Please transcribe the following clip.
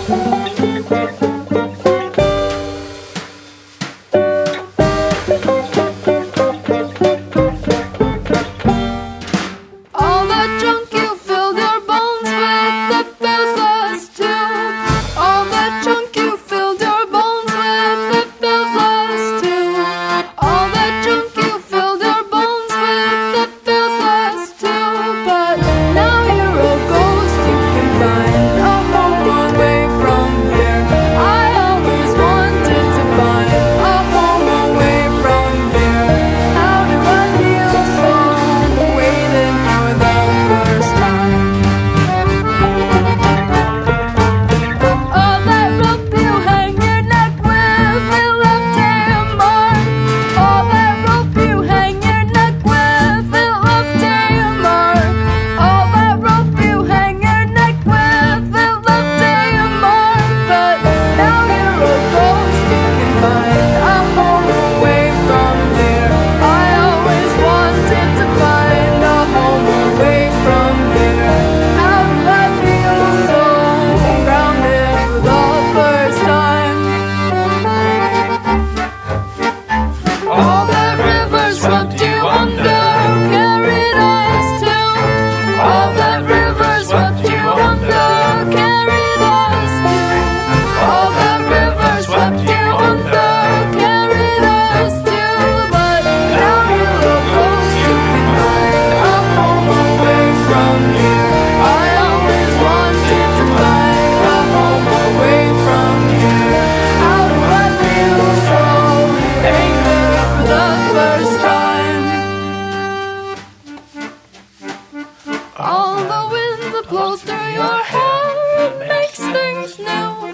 All that junk you filled your bones with, that fills us too. All that junk you filled your bones with, that fills us too. All that junk you filled your bones with, that fills us too. But now you're a ghost, you can find a home away from here. I always wanted to find a home away from here. How do I feel so waiting for the first time? All that rope you hang your neck with, it left a mark. All that rope you hang your neck with, it left a mark. All that rope you hang your neck with, it left a mark. But now you're a ghost, you can find a home away from here. I always wanted to find a home away from here. How do I feel so grounded for the first time? All that rivers swept you under, carried us too. All that rivers swept you under, carried us too. All that rivers swept you under, carried us too. But now you're a ghost, you can find a home away from here. I always wanted to find a home away from here. How do I feel so angry for the first time? All the wind that blows through your hair makes things new.